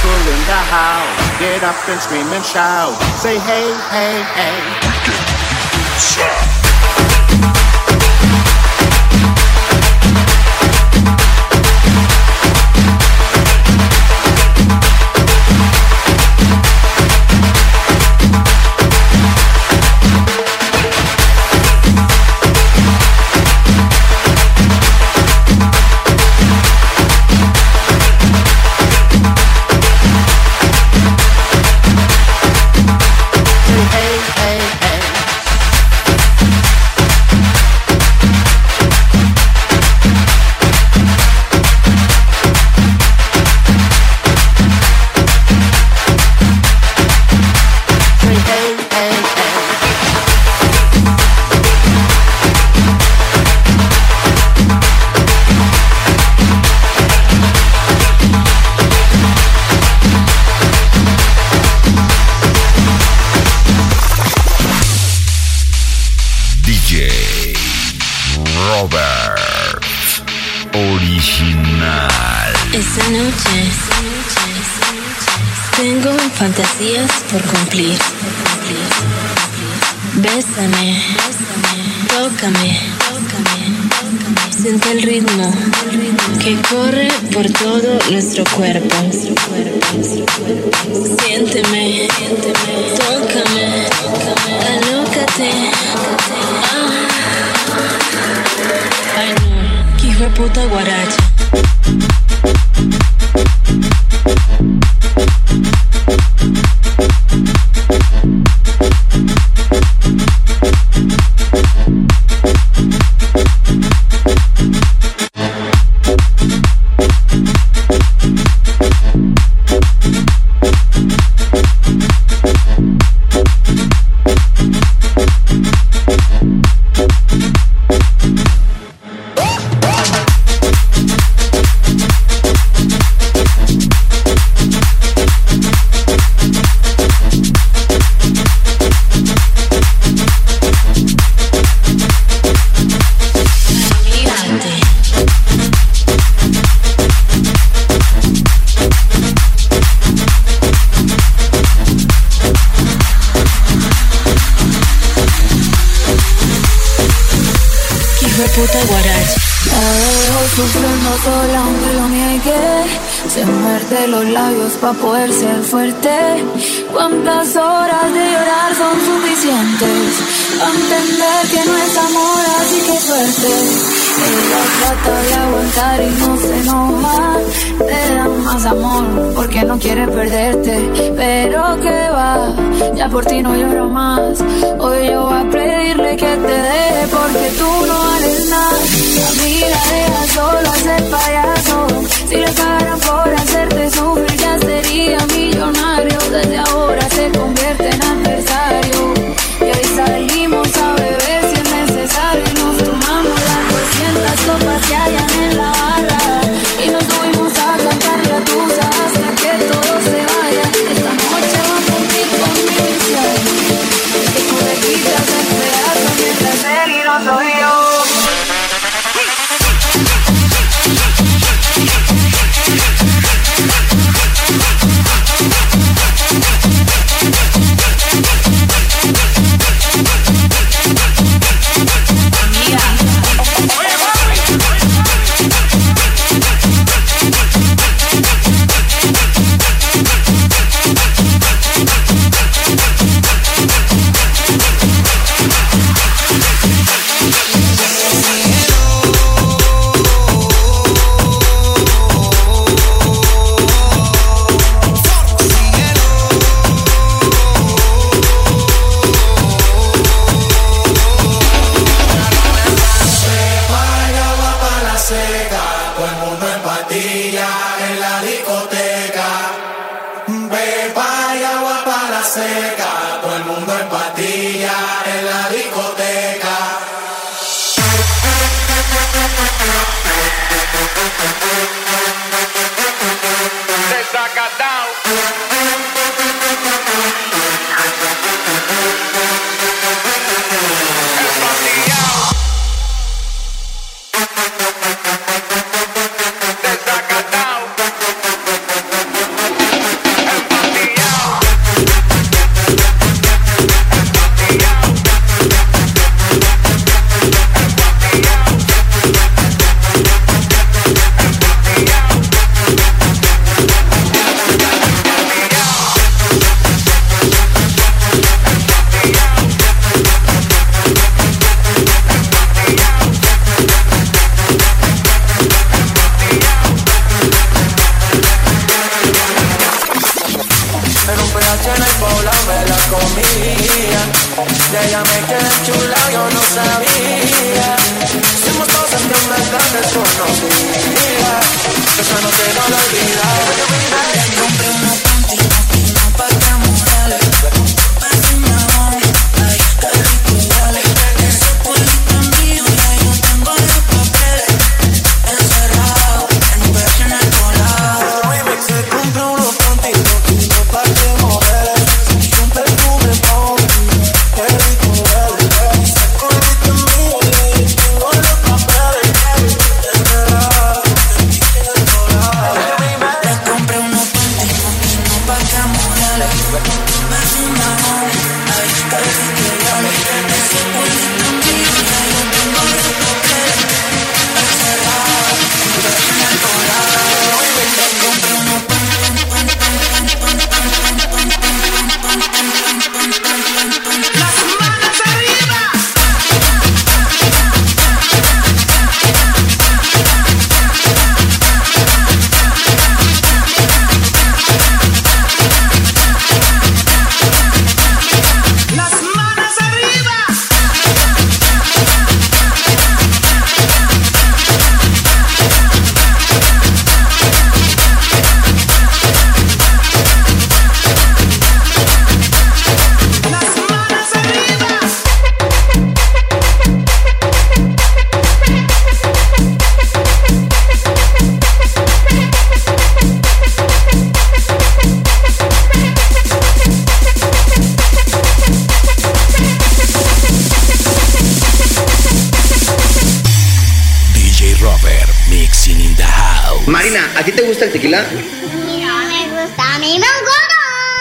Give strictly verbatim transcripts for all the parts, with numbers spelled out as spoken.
people in the house, get up and scream and shout. Say hey, hey, hey. Esta noche tengo fantasías por cumplir. Bésame, tócame, siente el ritmo que corre por todo nuestro cuerpo. Siénteme, tócame, alócate. Ah. Ay no, que hijo de puta guaracha. puta guaracha. La veo sufriendo sola, aunque lo niegue. Se muerde los labios pa' poder ser fuerte. ¿Cuántas horas de llorar son suficientes pa' entender que no es amor, así que suerte? Ella trata de aguantar y no se enoja. Te da más amor porque no quiere perderte. Pero que va, ya por ti no lloro más. Hoy yo voy a pedirle que te deje porque tú no vales nada. Amiga, deja solo hacer payaso. Si le pagaran por hacerte sufrir ya sería millonario. Desde ahora se convierte en adversario. Y hoy salimos a beber si es necesario. Y nos tomamos las doscientas copas que hayan en la barra. Y nos subimos a cantar la tusa hasta que todo se vaya. Esta noche va por ti con mi visión. Que tú le quitas el pedazo mientras él y no soy yo. comía. De ella me quedé chula, yo no sabía. Hicimos cosas que en verdad desconocía. Eso no quiero olvidar. Le compré unos panty, no pa' que morales. Vacilón, ay, qué rico huele. Ese culito mío, ya yo tengo los papeles encerrados en un beso en el colado. Le compré unos panty, no pa' que morales. Un perfume pop, qué rico huele. Ese culito mío, ya yo tengo los papeles encerrados en el colado. Le compré unos panty, no pa' que morales. Vacilón, ay, qué rico huele. Ese culito mío, ya yo tengo los papeles encerrados en un beso en el colado. Le compré unos Marina, ¿a ti te gusta el tequila? No me gusta, a mí me engorda.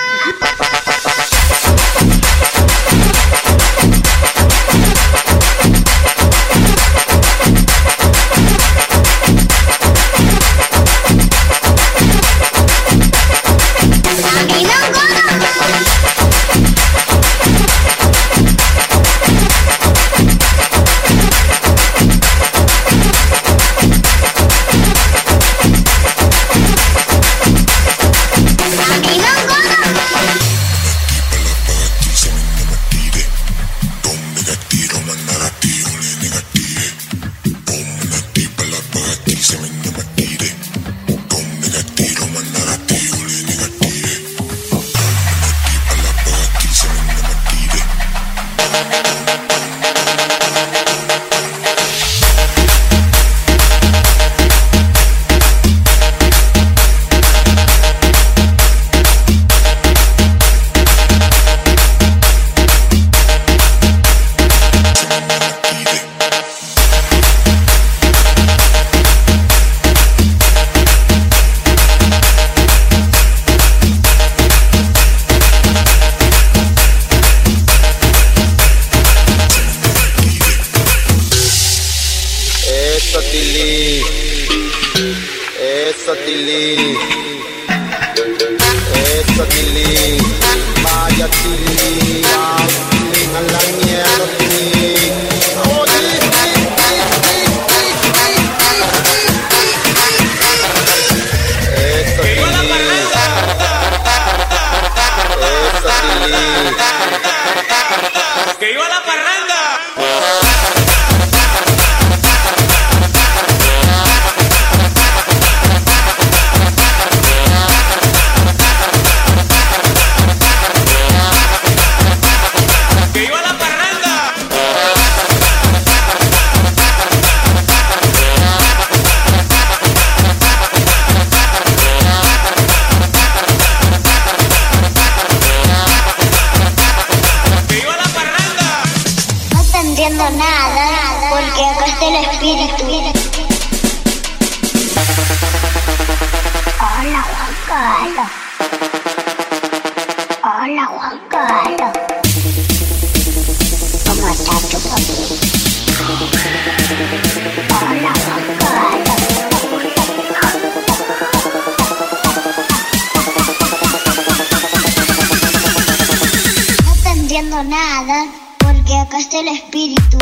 Nada, porque acá está el espíritu.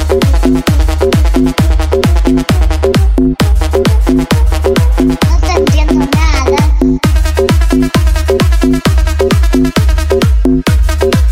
No te entiendo nada.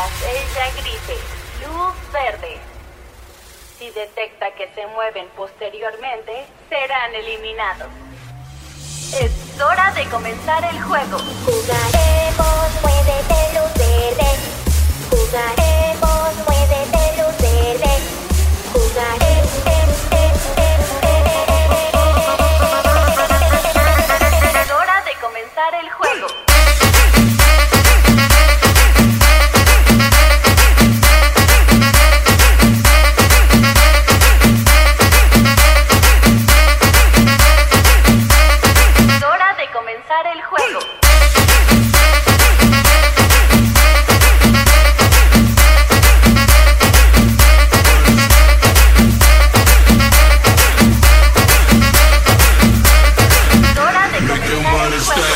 ella grite luz verde. Si detecta que se mueven posteriormente, serán eliminados. Es hora de comenzar el juego. Jugaremos, muévete luz verde. Jugaremos, muévete luz verde. Jugaremos. Es hora de comenzar el juego. El juego. Es hora de comenzar el juego.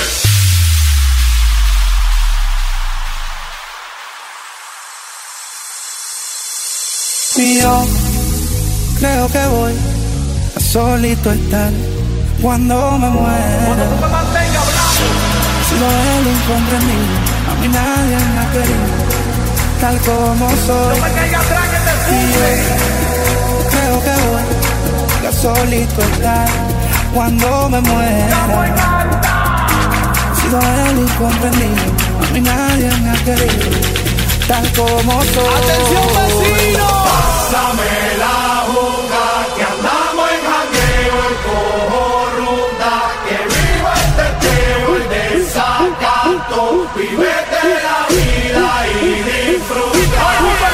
Y yo creo que voy a solito estar cuando me muera. He sido el incomprendido, a mí nadie me ha querido, tal como soy. Y yo creo que voy a solito estar cuando me muera. He sido el incomprendido, a mí nadie me ha querido, tal como soy. ¡Atención, vecino! Pásame la juca, que andamos en jangueo, el cojo ruta, que viva este teo, el desacato, vívete la vida y disfruta.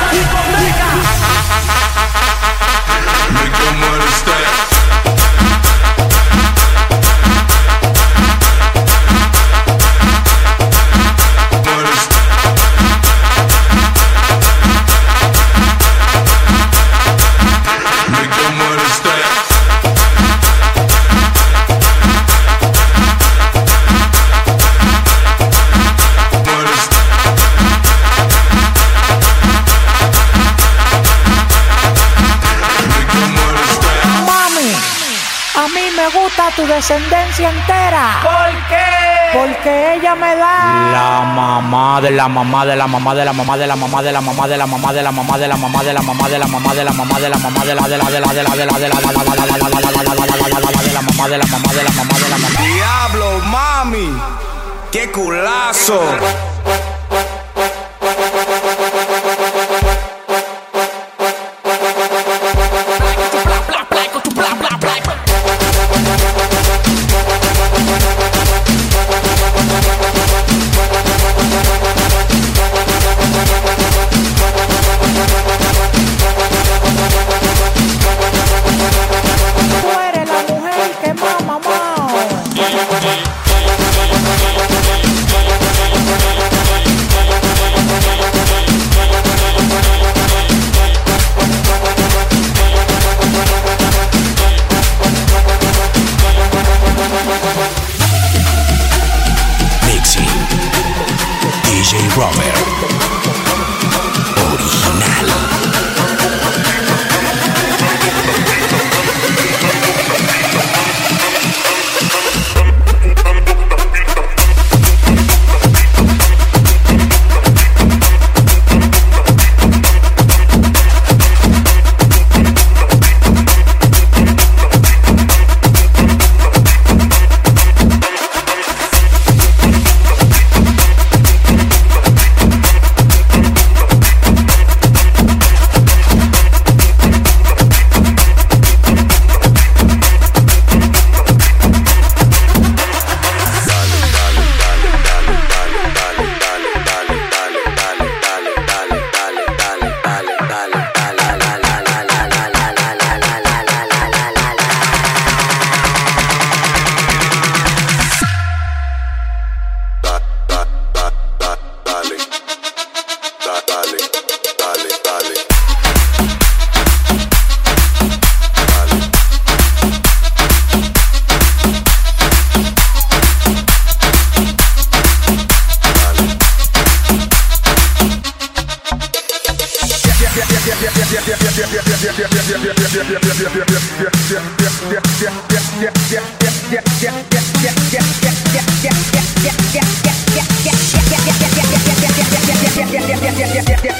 Make them understand. Tu descendencia entera. ¿Por qué? Porque ella me da la mamá de la mamá de la mamá de la mamá de la mamá de la mamá de la mamá de la mamá de la mamá de la mamá de la mamá de la mamá de la mamá de la de la de la de la de la de la de la de la de la mamá de la mamá de la mamá de la mamá. Diablo, mami, qué culazo. Yeah.